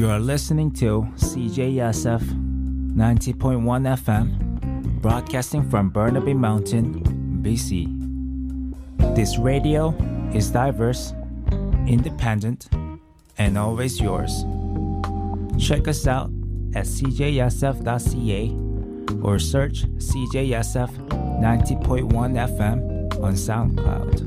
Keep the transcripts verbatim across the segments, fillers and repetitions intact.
You are listening to C J S F ninety point one F M, broadcasting from Burnaby Mountain, B C. This radio is diverse, independent, and always yours. Check us out at c j s f dot c a or search C J S F ninety point one F M on SoundCloud.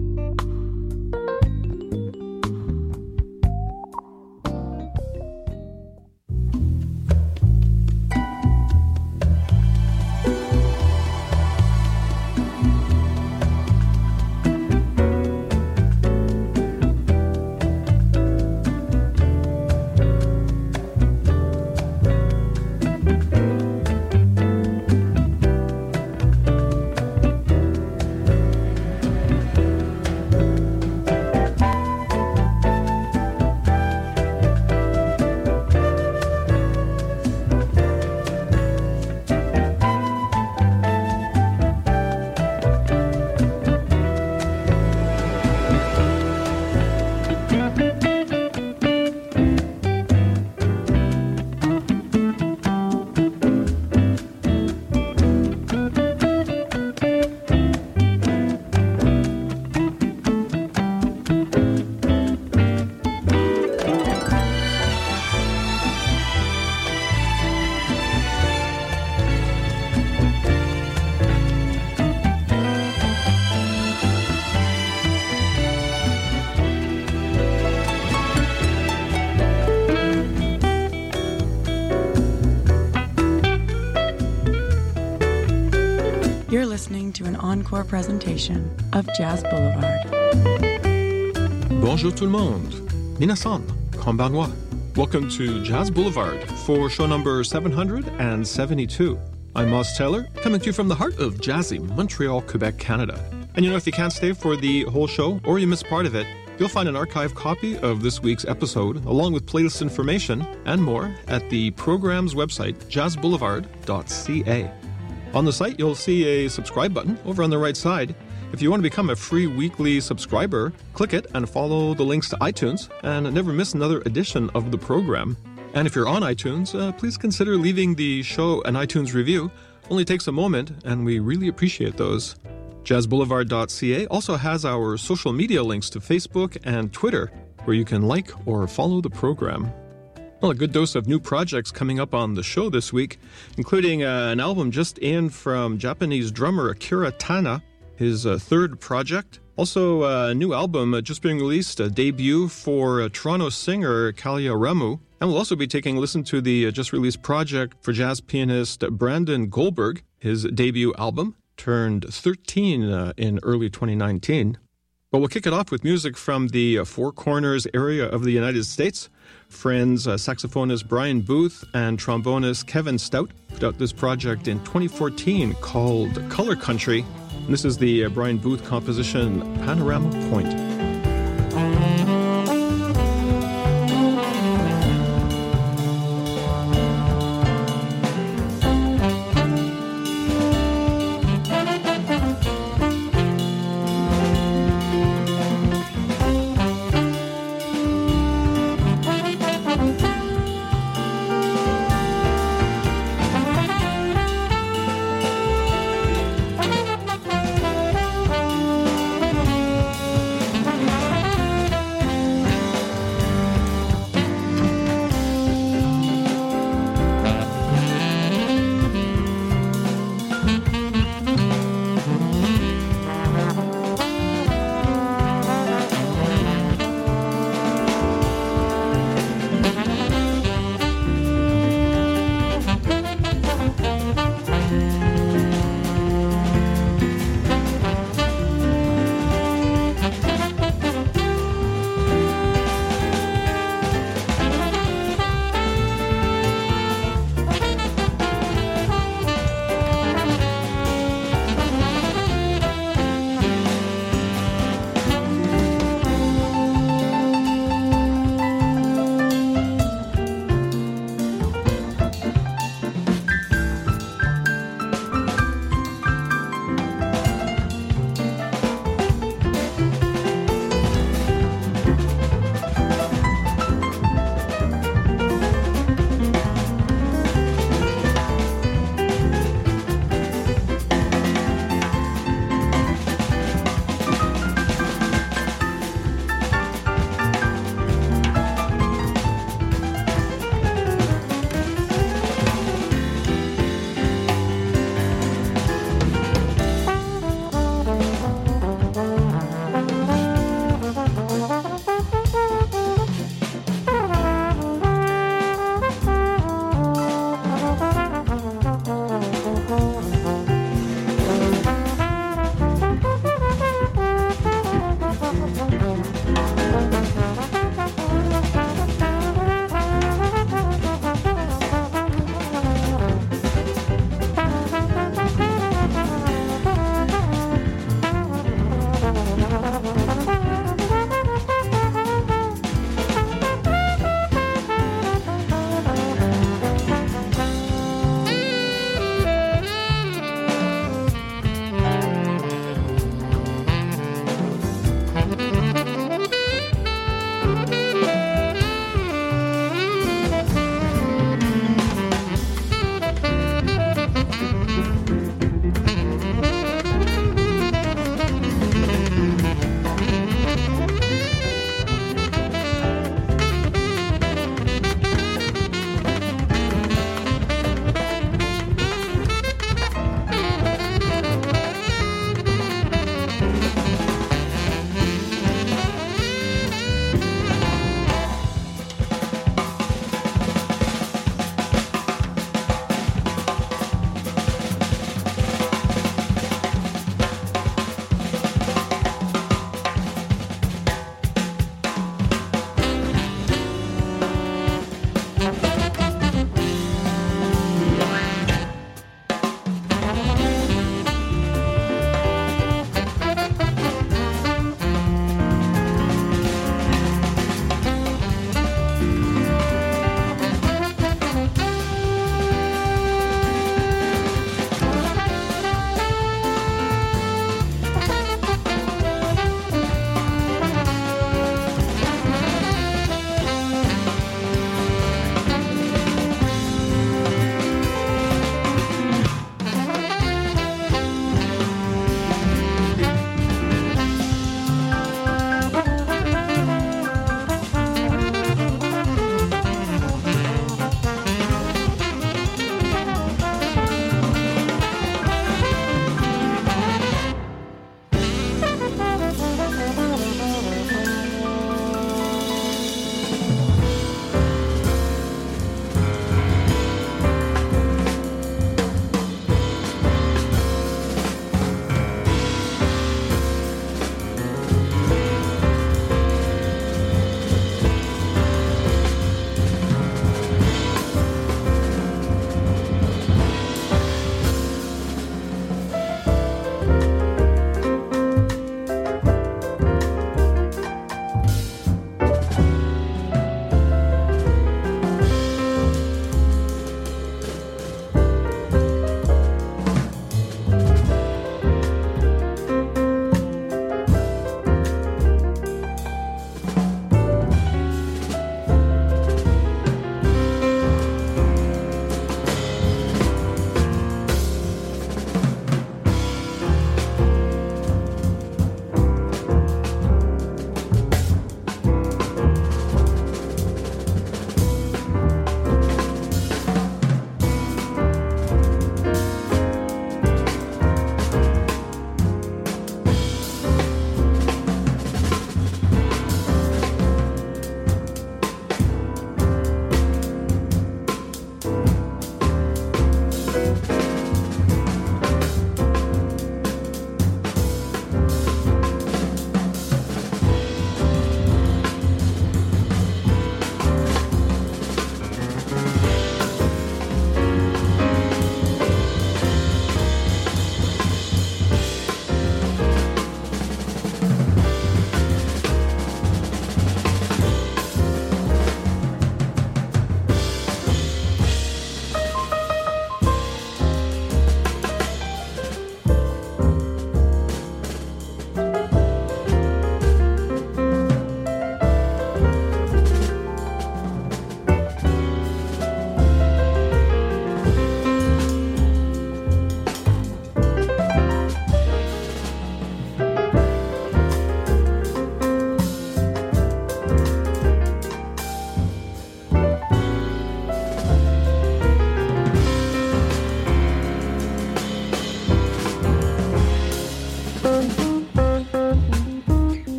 You're listening to an encore presentation of Jazz Boulevard. Bonjour tout le monde. Minasan, konbanwa. Welcome to Jazz Boulevard for show number seven hundred seventy-two. I'm Moss Taylor, coming to you from the heart of jazzy Montreal, Quebec, Canada. And you know, if you can't stay for the whole show or you miss part of it, you'll find an archive copy of this week's episode, along with playlist information and more at the program's website, jazz boulevard dot c a. On the site, you'll see a subscribe button over on the right side. If you want to become a free weekly subscriber, click it and follow the links to iTunes and never miss another edition of the program. And if you're on iTunes, uh, please consider leaving the show an iTunes review. Only takes a moment, and we really appreciate those. jazz boulevard dot c a also has our social media links to Facebook and Twitter, where you can like or follow the program. Well, a good dose of new projects coming up on the show this week, including uh, an album just in from Japanese drummer Akira Tana, his uh, third project. Also, uh, a new album uh, just being released, a debut for uh, Toronto singer Kalia Remu. And we'll also be taking a listen to the uh, just released project for jazz pianist Brandon Goldberg. His debut album turned thirteen uh, in early twenty nineteen. But we'll kick it off with music from the uh, Four Corners area of the United States. Friends uh, saxophonist Brian Booth and trombonist Kevin Stout put out this project in twenty fourteen called Color Country. And this is the uh, Brian Booth composition Panorama Point.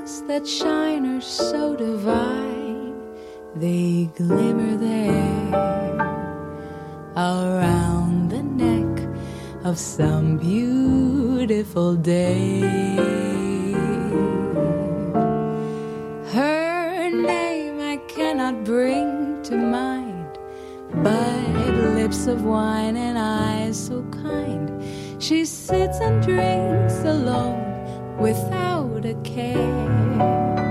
pearls that shine are so divine, they glimmer there around the neck of some beautiful day. Her name I cannot bring to mind, but lips of wine and eyes so kind. She sits and drinks alone without a care.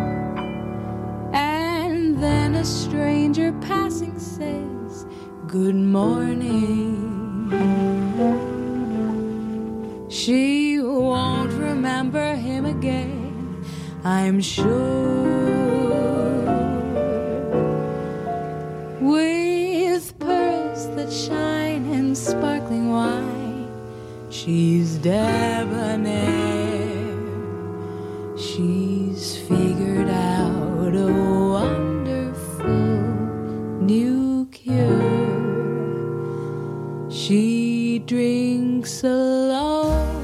And then a stranger passing says, "Good morning." She won't remember him again, I'm sure. With pearls that shine in sparkling wine, she's debonair. She's figured out a wonderful new cure. She drinks alone,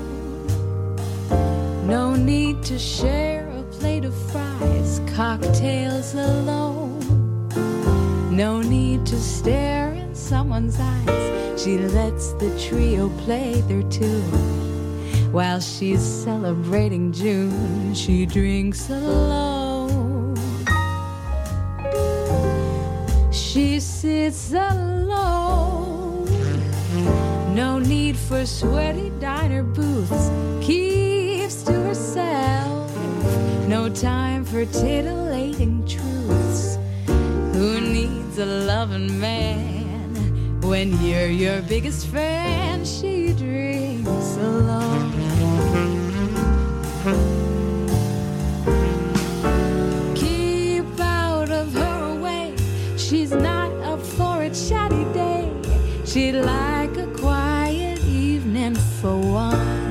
no need to share a plate of fries, cocktails alone, no need to stare in someone's eyes. She lets the trio play their tune while she's celebrating June. She drinks alone. She sits alone, no need for sweaty diner booths, keeps to herself, no time for titillating truths. Who needs a loving man when you're your biggest fan? She drinks alone. Keep out of her way, she's not up for a chatty day. She'd like a quiet evening for one.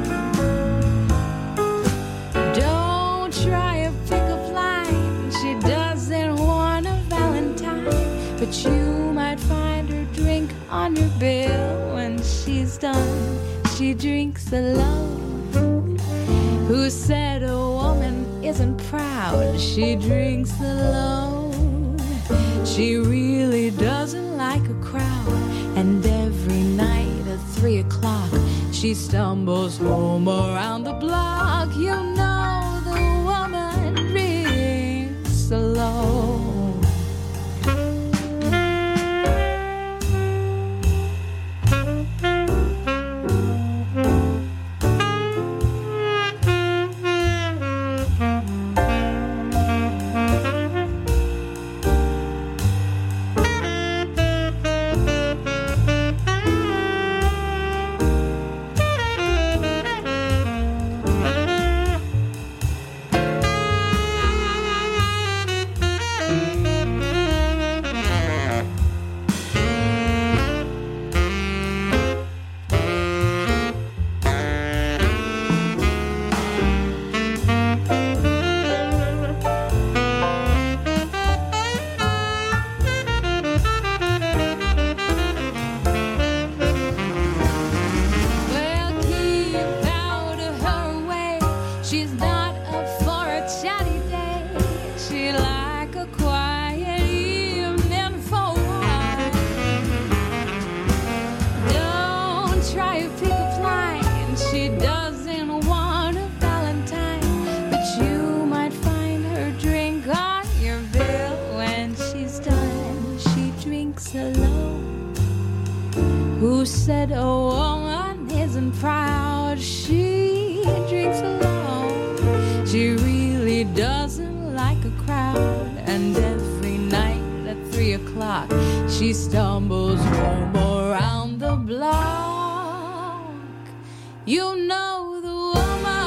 Don't try a pickup line, she doesn't want a Valentine, but you might find her drink on your bill. When she's done, she drinks alone. Who said a woman isn't proud? She drinks alone. She really doesn't like a crowd, and every night at three o'clock she stumbles home around the block. You know the woman drinks alone. Who said a woman isn't proud? She drinks alone. She really doesn't like a crowd, and every night at three o'clock she stumbles home around the block. You know the woman.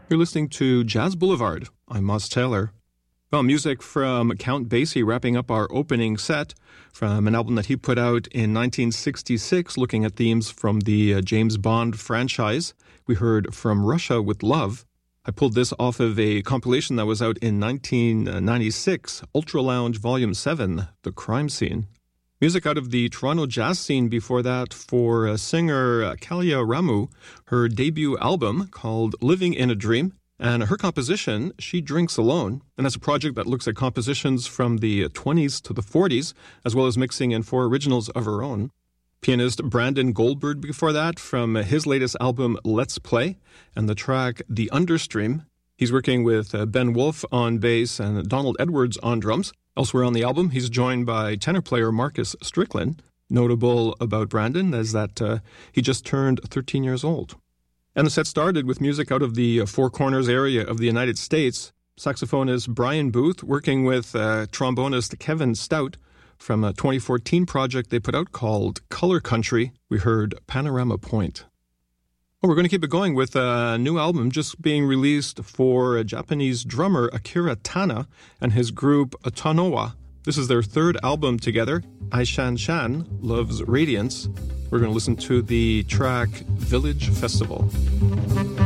You're listening to Jazz Boulevard. I'm Moss Taylor. Well, music from Count Basie wrapping up our opening set from an album that he put out in nineteen sixty-six, looking at themes from the uh, James Bond franchise. We heard From Russia with Love. I pulled this off of a compilation that was out in nineteen ninety-six, Ultra Lounge Volume seven, The Crime Scene. Music out of the Toronto jazz scene before that for uh, singer uh, Kalia Ramu, her debut album called Living in a Dream. And her composition, She Drinks Alone, and that's a project that looks at compositions from the twenties to the forties, as well as mixing in four originals of her own. Pianist Brandon Goldberg before that from his latest album, Let's Play, and the track The Understream. He's working with Ben Wolf on bass and Donald Edwards on drums. Elsewhere on the album, he's joined by tenor player Marcus Strickland. Notable about Brandon is that uh, he just turned thirteen years old. And the set started with music out of the Four Corners area of the United States. Saxophonist Brian Booth working with uh, trombonist Kevin Stout from a twenty fourteen project they put out called Color Country. We heard Panorama Point. Well, we're going to keep it going with a new album just being released for a Japanese drummer Akira Tana and his group Tanoa. This is their third album together, Aishan Shan Loves Radiance. We're going to listen to the track Village Festival.